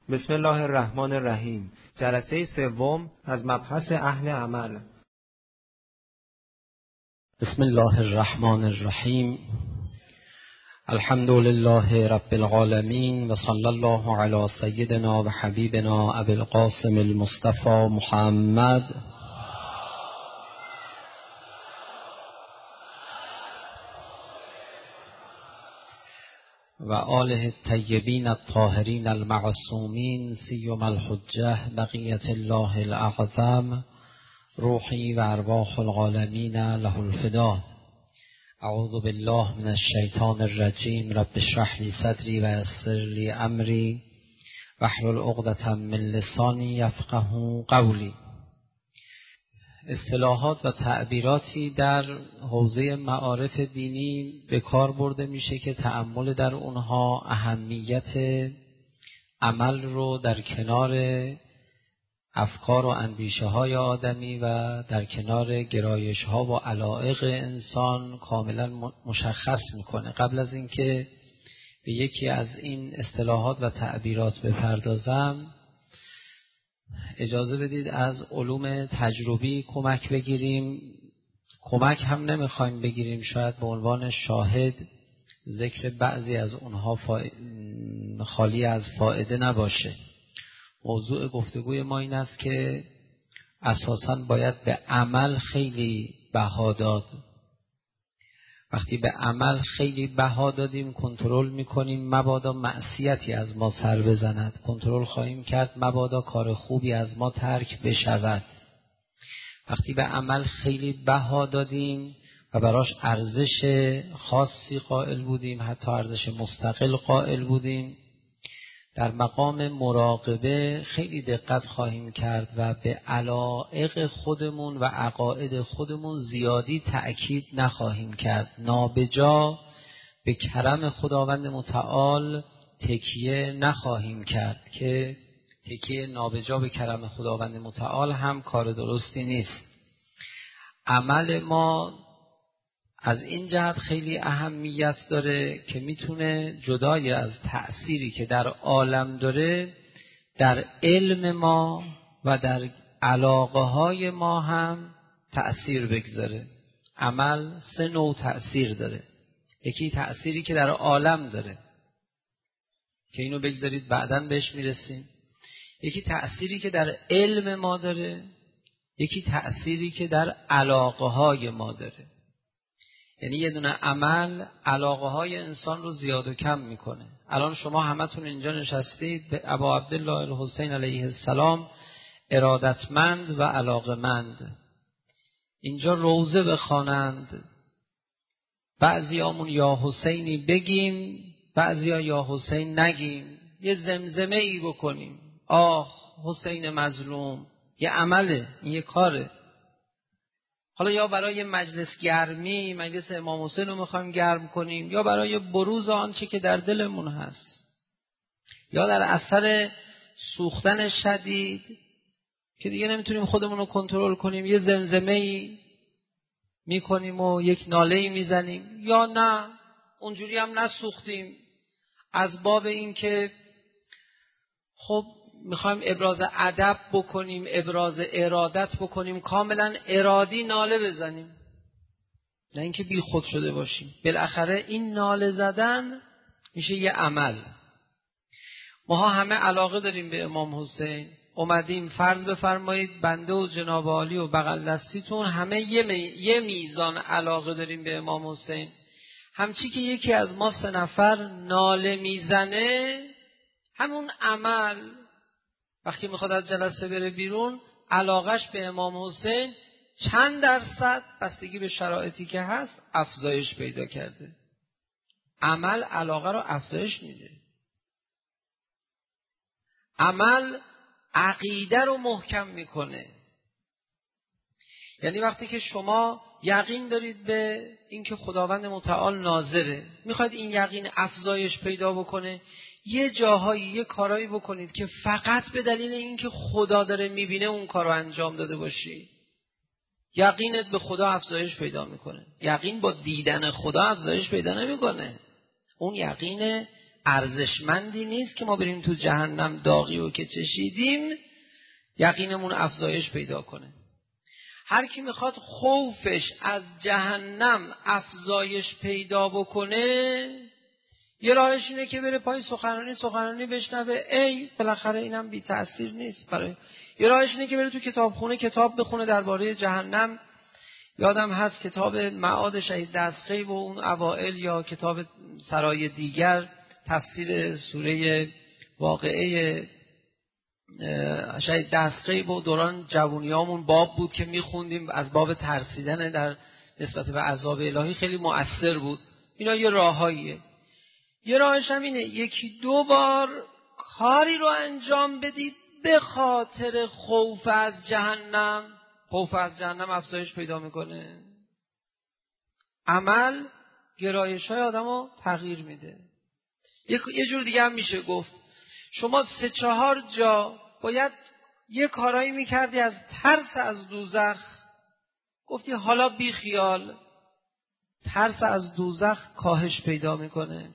بسم الله الرحمن الرحیم. جلسه سوم از مبحث اهل عمل. بسم الله الرحمن الرحیم. الحمد لله رب العالمین و صلی الله علی سیدنا و حبیبنا ابی القاسم المصطفى محمد و آله الطیبین الطاهرین المعصومین سیما الحجة بقیة الله الاعظم روحی و ارواح العالمین له الفدا. اعوذ بالله من الشیطان الرجیم. رب اشرح لی صدری و یسر لی امری واحلل عقدة من لسانی یفقهوا قولی. اصطلاحات و تعبیراتی در حوزه معارف دینی به کار برده میشه که تأمل در اونها اهمیت عمل رو در کنار افکار و اندیشه های آدمی و در کنار گرایش ها و علایق انسان کاملا مشخص میکنه. قبل از اینکه به یکی از این اصطلاحات و تعبیرات بپردازم، اجازه بدید از علوم تجربی کمک بگیریم. کمک هم نمیخوایم بگیریم، شاید به عنوان شاهد ذکر بعضی از اونها خالی از فایده نباشه. موضوع گفتگوی ما این است که اساساً باید به عمل خیلی بها داد. وقتی به عمل خیلی بها دادیم کنترل میکنیم مبادا معصیتی از ما سر بزند، کنترل خواهیم کرد مبادا کار خوبی از ما ترک بشود. وقتی به عمل خیلی بها دادیم و براش ارزش خاصی قائل بودیم، حتی ارزش مستقل قائل بودیم، در مقام مراقبه خیلی دقت خواهیم کرد و به علایق خودمون و عقاید خودمون زیادی تأکید نخواهیم کرد. نابجا به کرم خداوند متعال تکیه نخواهیم کرد که تکیه نابجا به کرم خداوند متعال هم کار درستی نیست. عمل ما از این جهت خیلی اهمیت داره که میتونه جدای از تأثیری که در عالم داره در علم ما و در علاقه های ما هم تأثیر بگذاره. عمل سه نوع تأثیر داره. یکی تأثیری که در عالم داره که اینو بگذارید بعداً بهش میرسیم. یکی تأثیری که در علم ما داره، یکی تأثیری که در علاقه های ما داره. یعنی یه دونه عمل علاقه های انسان رو زیاد و کم میکنه. الان شما همتون اینجا نشستید به ابا عبدالله الحسین علیه السلام ارادتمند و علاقمند. اینجا روضه بخوانند، بعضیامون یا حسینی بگیم، بعضیا یا حسین نگیم، یه زمزمه ای بکنیم آه حسین مظلوم. یه عمله، این یه کاره. حالا یا برای مجلس گرمی، مجلس امام حسین رو میخوایم گرم کنیم، یا برای بروز آنچه که در دلمون هست، یا در اثر سوختن شدید که دیگه نمیتونیم خودمون رو کنترل کنیم یه زمزمه‌ای میکنیم و یک ناله‌ای میزنیم، یا نه اونجوری هم نسوختیم از باب این که خب میخوایم ابراز ادب بکنیم، ابراز ارادت بکنیم، کاملا ارادی ناله بزنیم، نه اینکه بی خود شده باشیم. بالاخره این ناله زدن میشه یه عمل. ما همه علاقه داریم به امام حسین، اومدیم فرض بفرمایید بنده و جناب عالی و بغل دستیتون همه یه میزان علاقه داریم به امام حسین. همچی که یکی از ما 3 نفر ناله میزنه، همون عمل وقتی میخواد از جلسه بره بیرون علاقش به امام حسین چند درصد بستگی به شرایطی که هست افزایش پیدا کرده. عمل علاقه رو افزایش میده. عمل عقیده رو محکم میکنه. یعنی وقتی که شما یقین دارید به اینکه خداوند متعال ناظره، میخواید این یقین افزایش پیدا بکنه، یه جاهایی یه کارایی بکنید که فقط به دلیل اینکه خدا داره میبینه اون کارو انجام داده باشی. یقینت به خدا افزایش پیدا میکنه. یقین با دیدن خدا افزایش پیدا نمیکنه. اون یقین ارزشمندی نیست که ما بریم تو جهنم داغی و که چشیدیم یقینمون افزایش پیدا کنه. هر کی میخواد خوفش از جهنم افزایش پیدا بکنه، یه راهش اینه که بره پای سخنرانی بشنوه، ای بالاخره اینم بی تأثیر نیست برای. یه راهش اینه که بره تو کتابخونه کتاب بخونه درباره جهنم. یادم هست کتاب معاد شهید دستخیل و اون اوائل، یا کتاب سرای دیگر تفسیر سوره واقعه شاید دستخیل و دوران جوونیامون باب بود که میخوندیم، از باب ترسیدن در نسبت به عذاب الهی خیلی مؤثر بود. اینا یه راهاییه. یه راهش هم اینه یکی دو بار کاری رو انجام بدید به خاطر خوف از جهنم. خوف از جهنم افزایش پیدا میکنه. عمل گرایش های آدم رو تغییر میده. یه جور دیگه هم میشه گفت شما 3-4 جا باید یه کارایی میکردی از ترس از دوزخ، گفتی حالا بی خیال، ترس از دوزخ کاهش پیدا میکنه.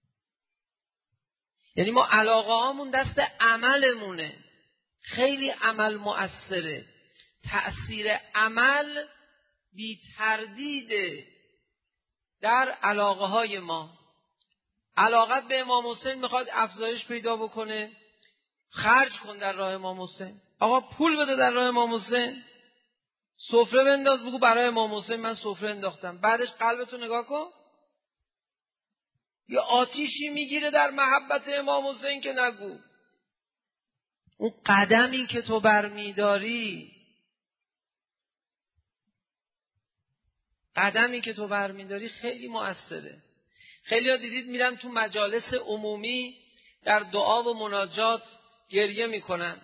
یعنی ما علاقه هامون دست عملمونه. خیلی عمل مؤثره. تأثیر عمل بی تردیده در علاقه های ما. علاقت به امام حسین میخواد افزایش پیدا بکنه، خرج کن در راه امام حسین. آقا پول بده در راه امام حسین. سفره بنداز بگو برای امام حسین من سفره انداختم. بعدش قلبتو نگاه کن، یه آتیشی میگیره در محبت امام حسین که نگو. اون قدمی که تو برمیداری، خیلی مؤثره. خیلی ها دیدید میرن تو مجالس عمومی در دعا و مناجات گریه میکنن.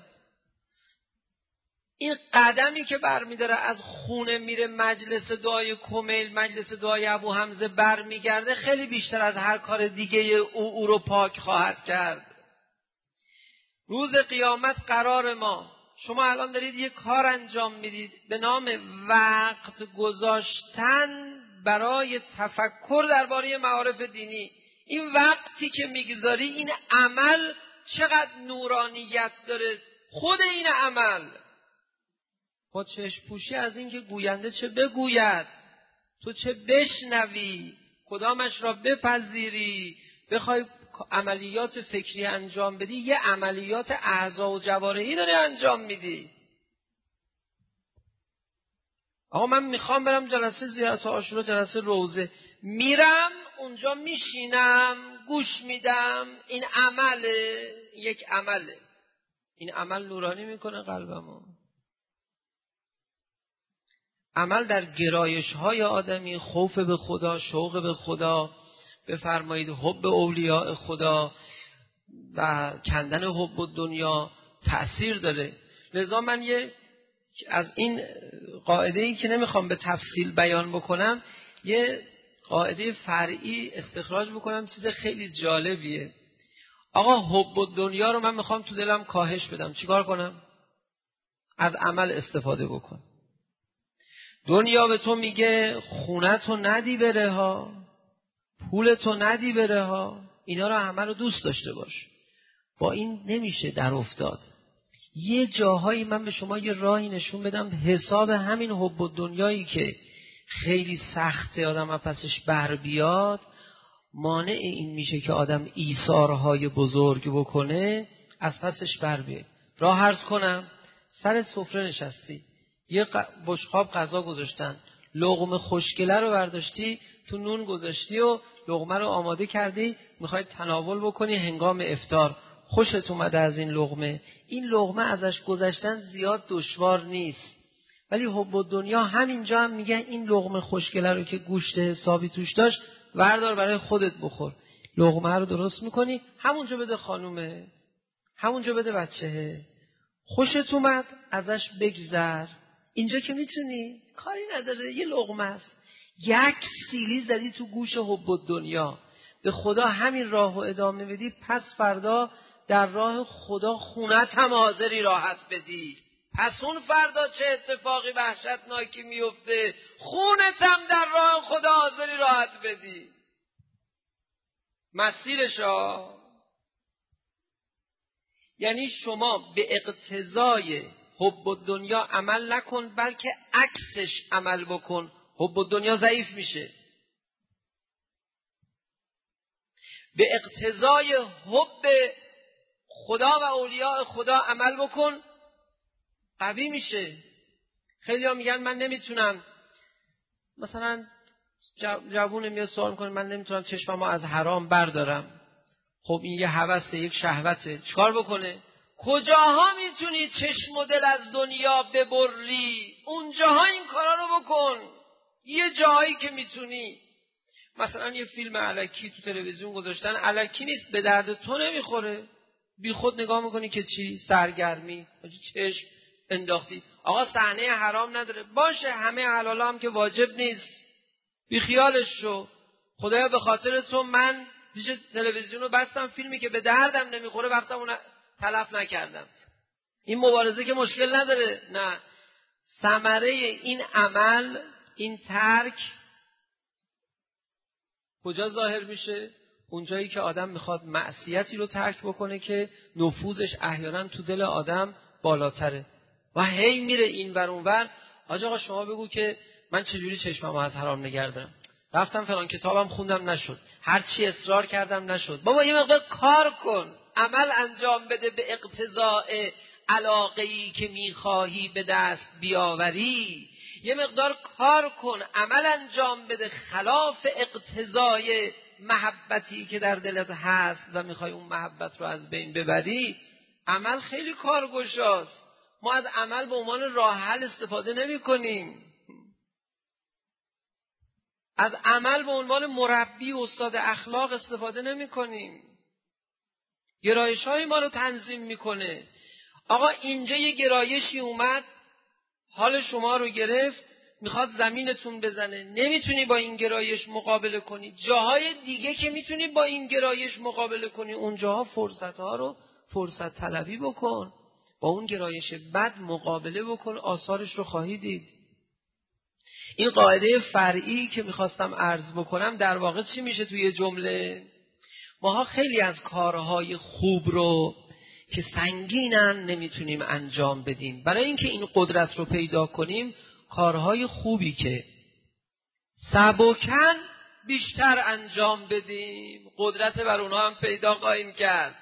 این قدمی که برمیداره از خونه میره مجلس دعای کمیل، مجلس دعای ابو حمزه برمیگرده، خیلی بیشتر از هر کار دیگه او رو پاک خواهد کرد. روز قیامت قرار ما، شما الان دارید یه کار انجام میدید به نام وقت گذاشتن برای تفکر درباره معارف دینی. این وقتی که میگذاری، این عمل چقدر نورانیت داره. خود این عمل با چشم پوشی از این که گوینده چه بگوید، تو چه بشنوی، کدامش را بپذیری، بخوای عملیات فکری انجام بدی، یه عملیات اعضا و جوارحی داری انجام میدی. آقا من میخوام برم جلسه زیارت عاشورا، جلسه روزه، میرم اونجا میشینم گوش میدم، این عمله، یک عمله. این عمل نورانی میکنه قلبمو. عمل در گرایش های آدمی، خوف به خدا، شوق به خدا، بفرمایید حب اولیاء خدا و کندن حب دنیا تأثیر داره. لذا من از این قاعده‌ای که نمیخوام به تفصیل بیان بکنم، یه قاعده فرعی استخراج بکنم، چیز خیلی جالبیه. آقا حب دنیا رو من میخوام تو دلم کاهش بدم، چیکار کنم؟ از عمل استفاده بکن. دنیا به تو میگه خونتو ندی بره ها، پولتو ندی بره ها، اینا رو همه رو دوست داشته باش. با این نمیشه در افتاد. یه جاهایی من به شما یه راهی نشون بدم حساب همین حب دنیایی که خیلی سخته آدم از پسش بر بیاد، مانع این میشه که آدم ایثارهای بزرگ بکنه، از پسش بر بیاد. راه عرض کنم، سر سفره نشستی، یه بشقاب غذا گذاشتن، لقمه خوشگله رو برداشتی تو نون گذاشتی و لقمه رو آماده کردی، میخوای تناول بکنی هنگام افطار. خوشت اومده از این لقمه. این لقمه ازش گذشتن زیاد دشوار نیست، ولی حب دنیا همینجا هم میگه این لقمه خوشگله رو که گوشت حسابی توش داشت وردار برای خودت بخور. لقمه رو درست میکنی، همونجا بده خانومه، همونجا بده بچهه. خوشت اومد ازش بگذر. اینجا که میتونی، کاری نداره، یه لقمه است. یک سیلی زدی تو گوش حب دنیا. به خدا همین راهو ادامه بدی، پس فردا در راه خدا خونت هم حاضری راحت بدی. پس اون فردا چه اتفاقی وحشتناکی میفته، خونت هم در راه خدا حاضری راحت بدی. مسیرشا یعنی شما به اقتضای حب الدنیا عمل نکن، بلکه عکسش عمل بکن. حب الدنیا ضعیف میشه. به اقتضای حب خدا و اولیاء خدا عمل بکن، قوی میشه. خیلی ها میگن من نمیتونم، مثلا جوون میاد سوال میکنه من نمیتونم چشممو از حرام بردارم. خب این یه هوسه، یک شهوته، چیکار بکنه؟ کجاها میتونی چشم و دل از دنیا ببری اونجاها این کارا رو بکن. یه جایی که میتونی، مثلا یه فیلم الکی تو تلویزیون گذاشتن، الکی نیست، به درد تو نمیخوره، بی خود نگاه میکنی که چی؟ سرگرمی، چشم انداختی. آقا صحنه حرام نداره، باشه همه حلالا هم که واجب نیست، بی خیالش شو. خدایا به خاطر تو من دیگه تلویزیون رو بستم، فیلمی که به دردم نمیخوره وقتمو تلف نکردم. این مبارزه که مشکل نداره. نه، ثمره این عمل، این ترک کجا ظاهر میشه؟ اونجایی که آدم میخواد معصیتی رو ترک بکنه که نفوذش احیانا تو دل آدم بالاتره و هی میره این ور اون ور. آقا شما بگو که من چجوری چشممو از حرام نگه دارم؟ رفتم فلان کتابم خوندم نشد، هر چی اصرار کردم نشد. بابا یه مقدار کار کن، عمل انجام بده به اقتضاء علاقه‌ای که میخواهی به دست بیاوری. یه مقدار کار کن، عمل انجام بده خلاف اقتضای محبتی که در دلت هست و میخوای اون محبت رو از بین ببری. عمل خیلی کارگشاست. ما از عمل به عنوان راه حل استفاده نمی کنیم. از عمل به عنوان مربی و استاد اخلاق استفاده نمی کنیم. گرایش های ما رو تنظیم میکنه. آقا اینجا یه گرایشی اومد، حال شما رو گرفت، میخواد زمینتون بزنه، نمیتونی با این گرایش مقابله کنی. جاهای دیگه که میتونی با این گرایش مقابله کنی، اونجاها فرصت ها رو فرصت طلبی بکن، با اون گرایش بد مقابله بکن، آثارش رو خواهی دید. این قاعده فرعی که میخواستم عرض بکنم در واقع چی میشه توی جمله؟ ماها خیلی از کارهای خوب رو که سنگینن نمیتونیم انجام بدیم. برای اینکه این قدرت رو پیدا کنیم، کارهای خوبی که سبکن بیشتر انجام بدیم، قدرت بر اونها هم پیدا خواهیم کرد.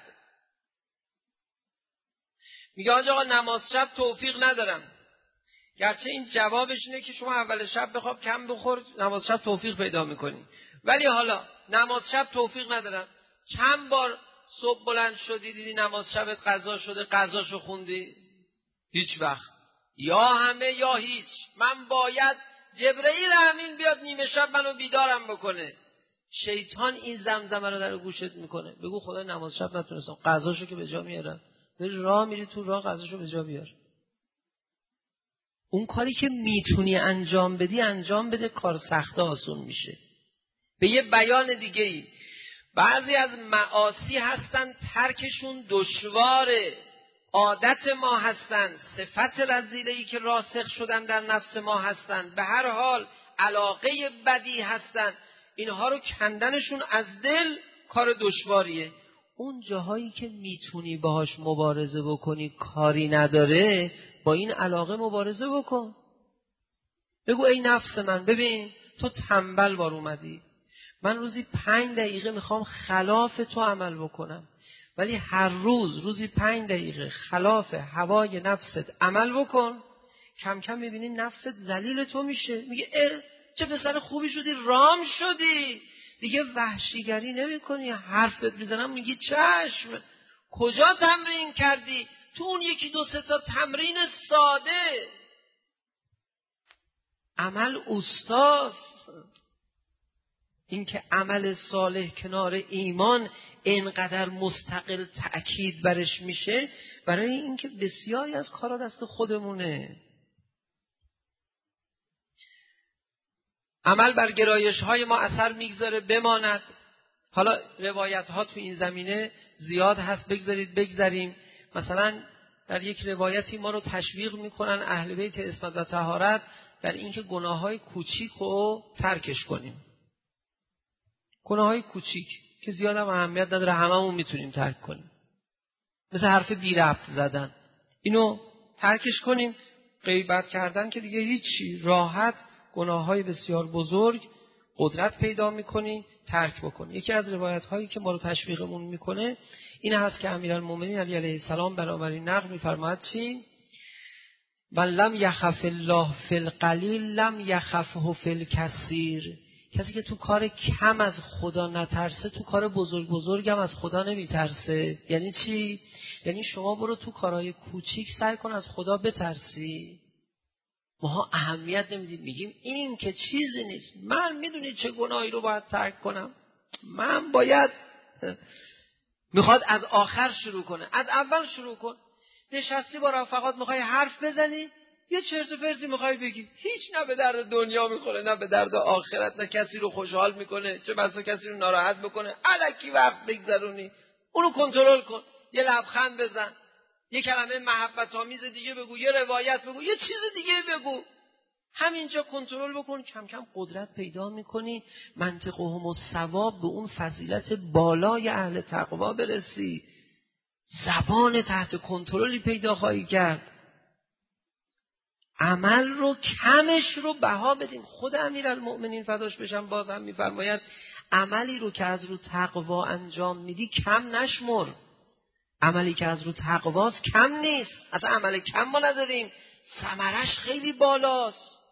میگه آقا نماز شب توفیق ندارم، گرچه این جوابش اینه که شما اول شب بخواب کم بخور، نماز شب توفیق پیدا میکنی، ولی حالا نماز شب توفیق ندارم، چند بار صبح بلند شدی دیدی نماز شبت قضا شده، قضاشو خوندی؟ هیچ وقت. یا همه یا هیچ. من باید جبرئیل امین بیاد نیمه شب منو بیدارم بکنه. شیطان این زمزمه رو در گوشت میکنه، بگو خدا نماز شب نتونستم، قضاشو که به جا میارم. داری راه میری تو راه، قضاشو به جا بیار. اون کاری که میتونی انجام بدی انجام بده، کار سخته آسون میشه. به یه بیان دیگه ای، بعضی از معاصی هستن ترکشون دشواره، عادت ما هستن، صفت رذیله‌ای که راسخ شدن در نفس ما هستن، به هر حال علاقه بدی هستن، اینها رو کندنشون از دل کار دشواریه. اون جاهایی که میتونی باهاش مبارزه بکنی کاری نداره، با این علاقه مبارزه بکن. بگو ای نفس من، ببین تو تنبل وار اومدی، من روزی 5 دقیقه میخوام خلاف تو عمل بکنم، ولی هر روزی 5 دقیقه خلاف هوای نفست عمل بکن. کم کم میبینی نفست ذلیل تو میشه، میگه چه پسر خوبی شدی، رام شدی، دیگه وحشیگری نمی کنی، حرفت میزنم میگی چشم. کجا تمرین کردی؟ تو اون 1-2 تا تمرین ساده. عمل اوستاست. این که عمل صالح کنار ایمان اینقدر مستقل تأکید برش میشه، برای اینکه بسیاری از کارا دست خودمونه. عمل بر گرایش های ما اثر میگذاره بماند. حالا روایت ها تو این زمینه زیاد هست، بگذاریم. مثلا در یک روایتی ما رو تشویق میکنن اهل بیت عصمت و طهارت در اینکه گناه های کوچیک رو ترکش کنیم. گناه های کوچیک که زیاد هم اهمیت نداره، هممون میتونیم ترک کنیم. مثل حرف بی ربط زدن. اینو ترکش کنیم. غیبت کردن که دیگه هیچی، راحت گناههای بسیار بزرگ قدرت پیدا میکنی ترک بکنی. یکی از روایت هایی که ما رو تشویقمون میکنه این هست که امیرالمومنین علی علیه السلام بنابراین نقل میفرماید چی؟ من لم یخف الله فی القلیل لم یخفه فی الکثیر. کسی که تو کار کم از خدا نترسه تو کار بزرگ هم از خدا نمیترسه. یعنی چی؟ یعنی شما برو تو کارهای کوچیک سعی کن از خدا بترسی. ماها اهمیت نمیدیم، میگیم این که چیزی نیست، من میدونی چه گناهی رو باید ترک کنم، من باید. میخواد از آخر شروع کنه، از اول شروع کن. نشستی با رفقات میخوای حرف بزنی، یه چرت و پرتی میخوای بگی، هیچ نه به درد دنیا میخوره نه به درد آخرت، نه کسی رو خوشحال میکنه، چه بسا کسی رو ناراحت بکنه. الکی وقت بگذرونی، اونو کنترل کن. یه لبخند بزن، یه کلمه محبت آمیز دیگه بگو، یه روایت بگو، یه چیز دیگه بگو. همینجا کنترل بکن، کم کم قدرت پیدا میکنی منطقهم الصواب به اون فضیلت بالای اهل تقوا برسی. زبان تحت کنترلی پیدا خواهی کرد. عمل رو کمش رو بها بدیم. خود امیرالمؤمنین فداش بشم باز هم میفرماید عملی رو که از رو تقوا انجام میدی کم نشمر. عملی که از رو تقواست کم نیست. اصلا عمل کم ما نداریم، ثمرش خیلی بالاست.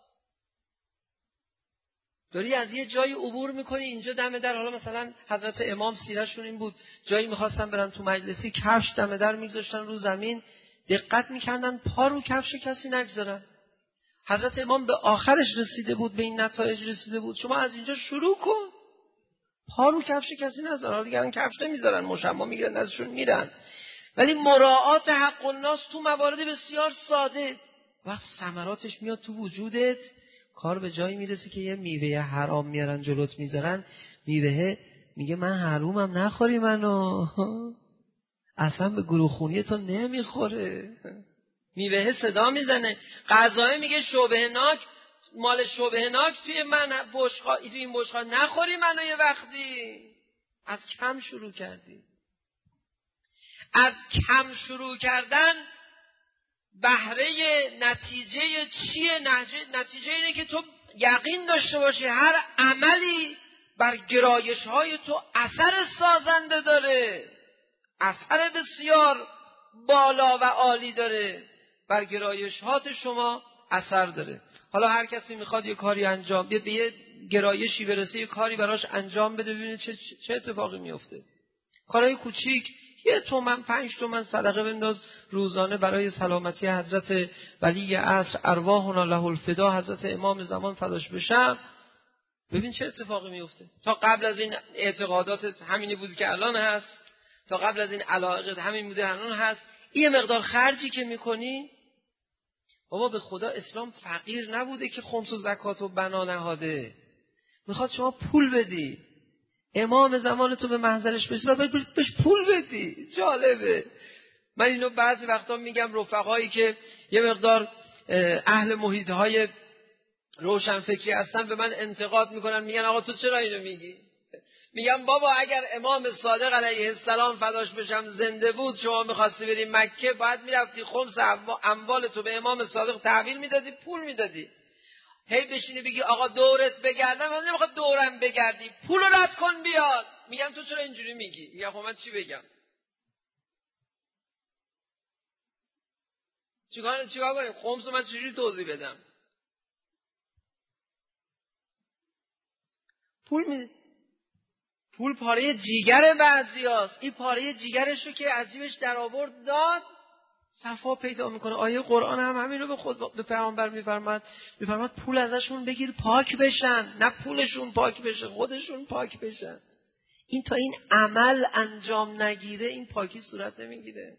داری از یه جایی عبور میکنی، اینجا دم در، حالا مثلا حضرت امام سیرشون این بود، جایی میخواستن برن تو مجلسی، کفش دم در میگذاشتن رو زمین، دقت میکردن پا رو کفش کسی نگذارن. حضرت امام به آخرش رسیده بود، به این نتایج رسیده بود، شما از اینجا شروع کن، پا رو کفش کسی نذارن. حالا دیگه کفش نمیذارن، مشما میگیرن ازشون میرن، ولی مراعات حق الناس تو موارد بسیار ساده وقت ثمراتش میاد تو وجودت. کار به جایی میرسه که یه میوه حرام میارن جلوت میذارن، میوه میگه من حرومم نخوری منو، اصلا به گروه خونی تو نمیخوره. میوه صدا میزنه، غذای میگه شبهناک، مال شبهناک توی من توی این بشقا نخوری منو. یه وقتی از کم شروع کردی. از کم شروع کردن بهره نتیجه چیه؟ نتیجه اینه که تو یقین داشته باشی هر عملی بر گرایش های تو اثر سازنده داره، اثر بسیار بالا و عالی داره، بر گرایشات شما اثر داره. حالا هر کسی میخواد یه کاری انجام بده، به یه گرایشی برسه، یه کاری براش انجام بده، ببینه چه اتفاقی میفته. کارهای کوچیک، 1 تومن 5 تومن صدقه بنداز روزانه برای سلامتی حضرت ولی عصر ارواحنا له الفدا، حضرت امام زمان فداش بشم، ببین چه اتفاقی میفته. تا قبل از این اعتقادات همینی بود که الان هست، تا قبل از این علاقه همین بوده الان هست. این مقدار خرجی که میکنی، بابا به خدا اسلام فقیر نبوده که خمس و زکات و بنا نهاده، میخواد شما پول بدی، امام زمان تو به محضرش برسی و بهش پول بدی. جالبه. من اینو بعضی وقتا میگم رفقایی که یه مقدار اهل محیطهای روشنفکری هستن به من انتقاد میکنن، میگن آقا تو چرا اینو میگی؟ میگم بابا اگر امام صادق علیه السلام فداش بشم زنده بود، شما میخواستی بری مکه، باید میرفتی خمس اموال تو به امام صادق تحویل میدادی، پول میدادی. هی بشینی بگی آقا دورت بگردم، من نمیخواد دورم بگردی، پول رد کن بیاد. میگم تو چرا اینجوری میگی؟ میگم خب من چی بگم؟ چیکار کنیم؟ خمس من چجوری توضیح بدم؟ پول پاره جیگر بعضیاست. این پاره جیگرشو که عجیبش در آورد داد، صفا پیدا میکنه. آیه قرآن هم همین رو به پیامبر میفرماد پول ازشون بگیر پاک بشن، نه پولشون پاک بشه، خودشون پاک بشن. این تا این عمل انجام نگیره این پاکی صورت نمیگیره.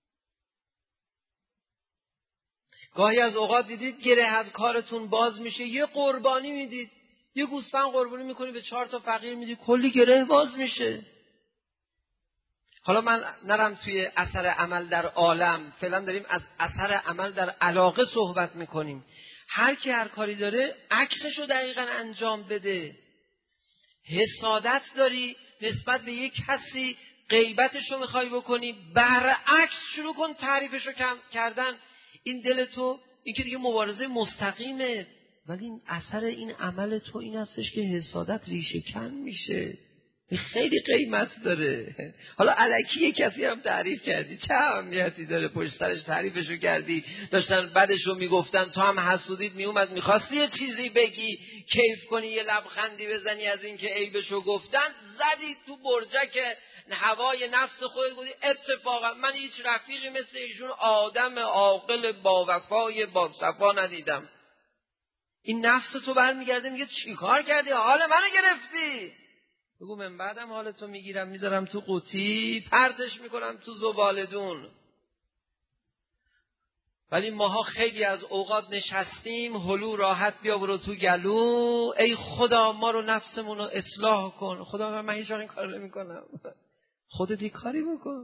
گاهی از اوقات دیدید گره از کارتون باز میشه، یه قربانی میدید، یه گوسفند قربانی میکنی به 4 تا فقیر میدی، کلی گره باز میشه. حالا من نرم توی اثر عمل در عالم، فعلا داریم از اثر عمل در علاقه صحبت میکنیم. هر کی هر کاری داره عکسشو دقیقاً انجام بده. حسادت داری نسبت به یک کسی، غیبتشو میخوای بکنی، برعکس شروع کن تعریفشو کردن. این دل تو، این که دیگه مبارزه مستقیمه، ولی این اثر این عمل تو این هستش که حسادت ریشه کن میشه. خیلی قیمت داره. حالا الکی کسی هم تعریف کردی، چه اهمیتی داره؟ پشت سرش تعریفشو کردی، داشتن بدشو میگفتن، تو هم حسودیت میومد میخواستی یه چیزی بگی، کیف کنی، یه لبخندی بزنی از این که عیبشو گفتن، زدی تو برجک هوای نفس خودت، بودی اتفاقا من هیچ رفیقی مثل ایشون آدم عاقل با وفای با صفا ندیدم. این نفس تو برمیگرده میگه چی کار کردی؟ حال منو گرفتی. بگو من بعدم حالتو میگیرم میذارم تو قوطی، پرتش میکنم تو زبالدون. ولی ماها خیلی از اوقات نشستیم هلو راحت بیا برو تو گلو، ای خدا ما رو نفسمون رو اصلاح کن. خدا من هیچ وقت این کار نمیکنم. خودت یه کاری بکن.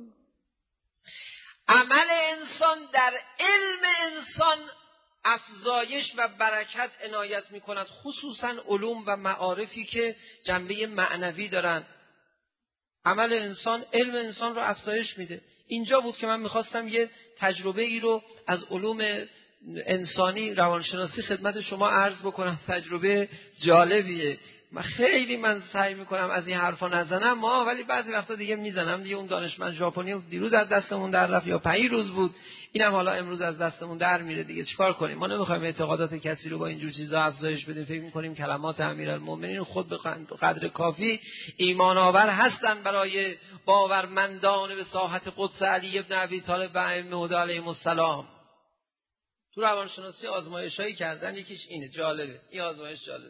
عمل انسان در علم انسان افزایش و برکت عنایت میکند، خصوصا علوم و معارفی که جنبه معنوی دارن. عمل انسان علم انسان رو افزایش میده. اینجا بود که من میخواستم یه تجربه ای رو از علوم انسانی روانشناسی خدمت شما عرض بکنم. تجربه جالبیه. من سعی میکنم از این حرفا نزنم ولی بعضی وقتا دیگه میزنم. دیگه اون دانشمند ژاپنی دیروز از دستمون در رفت یا 5 روز بود، اینم حالا امروز از دستمون در میره دیگه. چیکار کنیم؟ ما نمیخوایم اعتقادات کسی رو با اینجور چیزا افزایش بدیم. فکر میکنیم کلمات امیرالمومنین خود به قدر کافی ایمان آور هستن برای باورمندان به ساحت قدس علی ابن ابی طالب و ائمه علیهم السلام. تو روانشناسی آزمایشایی کردن، یکیش اینه، جالبه. این آزمایش جالبه.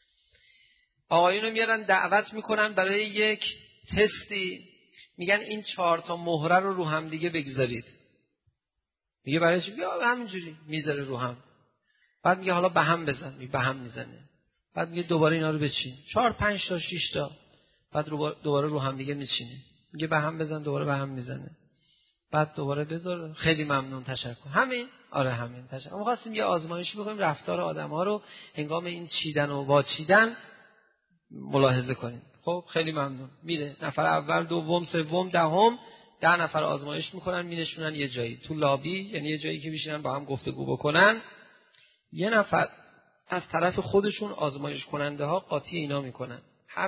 آقایونو میارن دعوت میکنن برای یک تستی، میگن این 4 تا مهره رو هم دیگه بگذارید. میگه برای چی؟ بیا همینجوری میذاره رو هم. بعد میگه حالا به هم بزن، میگه به هم میزنه. بعد میگه دوباره اینا رو بچین، 4 5 تا 6 تا. بعد دوباره رو هم دیگه میچینه، میگه به هم بزن، دوباره به هم میزنه. بعد دوباره بذار. خیلی ممنون، تشکر. همین؟ آره همین، تشکر. ما خواستیم یه آزمایشی بکنیم رفتار آدم‌ها رو هنگام این چیدن و واچیدن ملاحظه کنیم. خب خیلی ممنون. میره نفر اول، دوم، سوم، دهم 10 نفر آزمایش میکنن، مینشونن یه جایی تو لابی، یعنی یه جایی که بشینن با هم گفتگو بکنن. یه نفر از طرف خودشون آزمایش کننده ها قاطی اینا میکنن،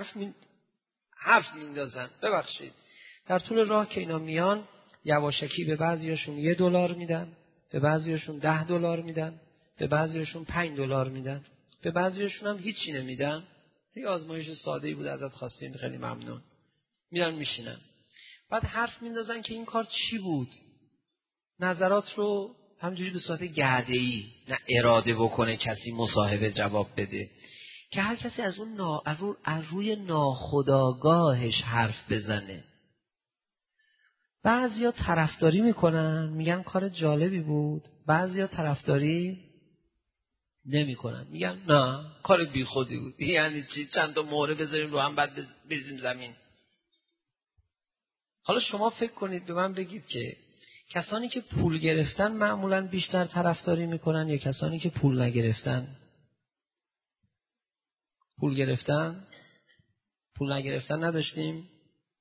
حرف میندازن. ببخشید در طول راه که اینا میان یواشکی به بعضیاشون $1 میدن، به بعضیاشون $10 میدن، به بعضیاشون $5 میدن، به بعضیاشون هم هیچی نمیدن. یه آزمایش ساده‌ای بود ازت خواستیم، خیلی ممنون. میرن میشینن، بعد حرف میندازن که این کار چی بود. نظرات رو همجوری به صورت گرده‌ای، نه اراده بکنه کسی مصاحبه جواب بده، که هر کسی از اون روی ناخودآگاهش حرف بزنه. بعضیا طرفداری میکنن، میگن کار جالبی بود. بعضیا طرفداری نمیکنن، میگن نه کار بیخودی بود. یعنی چی؟ چند تا مهره بذاریم رو هم بعد بریزیم زمین. حالا شما فکر کنید، به من بگید که کسانی که پول گرفتن معمولاً بیشتر طرفداری میکنن یا کسانی که پول نگرفتن؟ پول نگرفتن نداشتیم؟